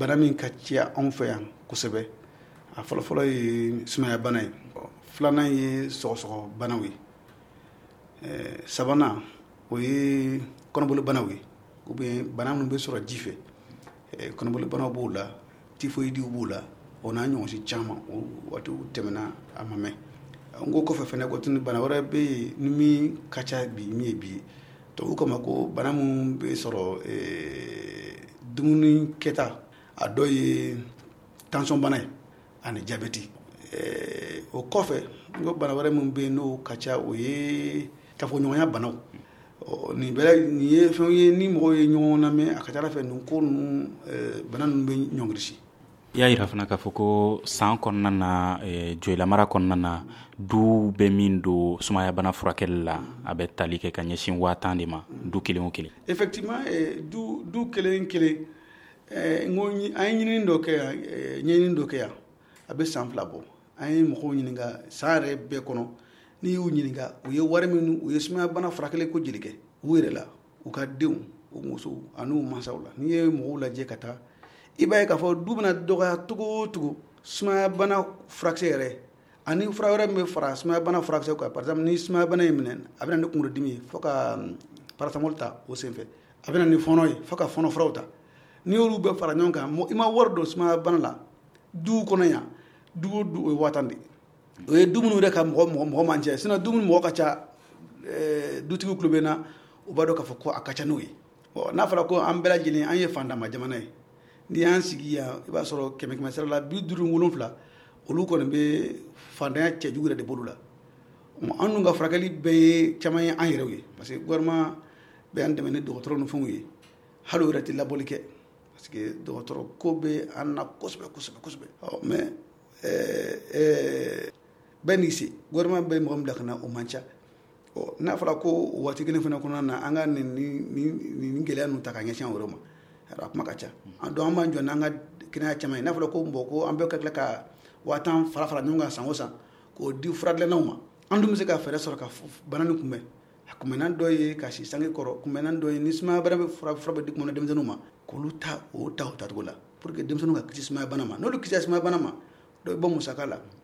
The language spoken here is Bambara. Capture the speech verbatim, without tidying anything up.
bana min ka ca anw fɛ yan kosɛbɛ a fɔlɔfɔlɔ ye sumaya bana ye, filanan ye sɔgɔsɔgɔ banaw ye, sabanan o ye kɔnɔboli banaw ye ou bien bana minnu bɛ sɔrɔ ji fɛ, kɔnɔboli banaw b'o la, tifoyidiw b'o la, o n'a ɲɔgɔn si caman o waatiw tɛmɛna a ma mɛn. n ko kɔfɛ fɛnɛ ko tuni bana wɛrɛ bɛ yen ni min ka ca bi min ye bi ye, tubabu kama ko bana min bɛ sɔrɔ dumuni kɛta a dɔ ye tension bana ye ani jabɛti. o kɔfɛ n ko bana wɛrɛ min bɛ yen n'o ka ca o ye kafoɲɔgɔnya banaw. nin bɛɛ nin ye fɛn ye ni mɔgɔw ye ɲɔgɔn lamɛn a ka ca ala fɛ nin ko ninnu bana ninnu bɛ ɲɔngiri si. I y'a yira fana k'a fɔ ko san kɔnɔna na Joyilamara kɔnɔna na du bɛ min don sumaya bana furakɛli la a bɛ tali kɛ ka ɲɛsin waa tan de ma du kelen o kelen. Effectivement du du kelen kelen n ko an ye ɲinini dɔ kɛ yan ɲɛɲini dɔ kɛ yan a bɛ san fila bɔ an ye mɔgɔw ɲininka san yɛrɛ bɛɛ kɔnɔ n'i y'u ɲininka u ye wari min u ye sumaya bana furakɛli ko joli kɛ u yɛrɛ la u ka denw u musow ani u mansaw la n'i ye mɔgɔw lajɛ ka taa i b'a ye k'a fɔ du bɛna dɔgɔya cogo o cogo sumaya bana furakisɛ yɛrɛ ani fura wɛrɛ min bɛ fara sumaya bana furakisɛ kan par exemple ni sumaya bana in minɛ a bɛ na ni kunkolodimi ye fo ka paracetamol ta o senfɛ a bɛ na ni fɔnɔ ye fo ka fɔnɔ furaw ta n'i y'olu bɛɛ fara ɲɔgɔn kan i ma wari don sumaya bana la du kɔnɔ yan du o du o ye waa tan de o ye du minnu yɛrɛ ka mɔgɔ mɔgɔ mɔgɔ man cɛ sinon du minnu mɔgɔ ka ca dutigiw tulo bɛ na u b'a dɔn k'a fɔ ko a ka ca n'o ye n'a fɔra ko an bɛɛ lajɛlen an ye fantama jamana ye n'i y'an sigi yan i b'a sɔrɔ kɛmɛ kɛmɛ sara la bi duuru wolonfila olu kɔni bɛ fantanya cɛjugu yɛrɛ de bolo la an dun ka furakɛli bɛɛ ye caman ye an yɛrɛw ye parce que gouvernement bɛ an dɛmɛ ni dɔgɔtɔrɔ ni fɛnw ye hali o yɛrɛ tɛ labɔli kɛ parce que dɔgɔtɔrɔ ko bɛ an na kosɛbɛ kosɛbɛ kosɛbɛ mais bɛɛ n'i se gouvernement bɛ mɔgɔ min bila ka na o man ca n'a fɔra ko waati kelen fana kɔnɔna na an ka nin nin gɛlɛya ninnu ta ka ɲɛsin an yɛrɛ ma a kuma ka ca donc an b'an jɔ n'an ka kɛnɛya caman ye n'a fɔra ko mɔgɔ ko an bɛɛ ka tila ka waa tan fara fara ɲɔgɔn kan san o san k'o di furadilannanw ma an dun bɛ se ka fɛɛrɛ sɔrɔ ka bana ni kunbɛn a kunbɛnnan dɔ ye ka si sange kɔrɔ kunbɛnnan dɔ ye ni sumaya bana bɛ fura fura bɛ di kuma na denmisɛnninw ma k'olu ta o ta o tacogo la pour que denmisɛnninw ka kisi sumaya bana ma n'olu kisira sumaya bana ma dɔ bɛ bɔ musaka la